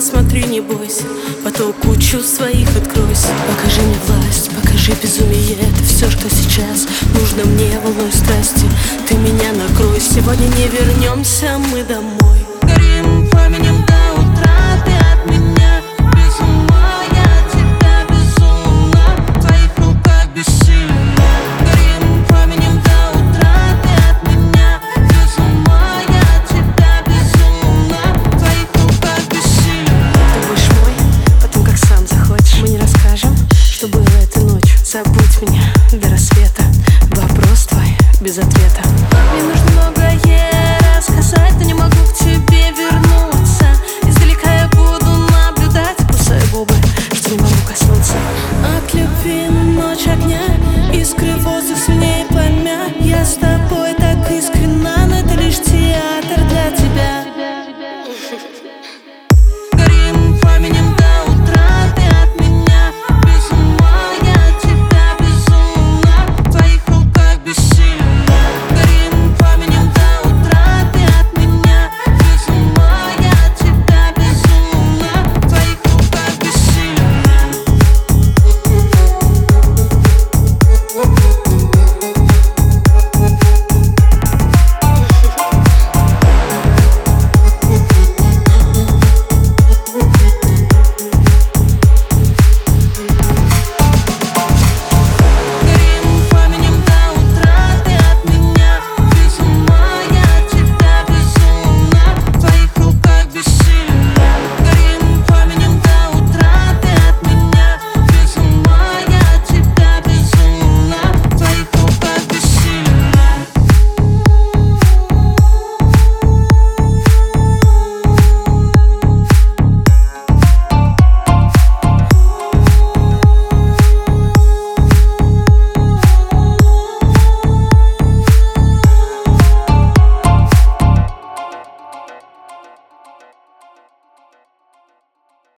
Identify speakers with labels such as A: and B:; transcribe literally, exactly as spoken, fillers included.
A: глаза смотри, не бойся, потоку чувств своих откройся. Покажи мне власть, покажи безумие, это все, что сейчас нужно мне волной страсти. Ты меня накрой, сегодня не вернемся мы домой.
B: Горим пламенем до утра, ты от меня без ума, я от тебя безумна, в твоих руках бессильна. Горим пламенем до утра, ты от меня без ума, я от тебя безумна, в твоих руках бессильна.
A: Ты будешь мой, потом как сам захочешь. Мы не расскажем, что было этой ночью. Забудь меня до рассвета, вопрос твой без ответа.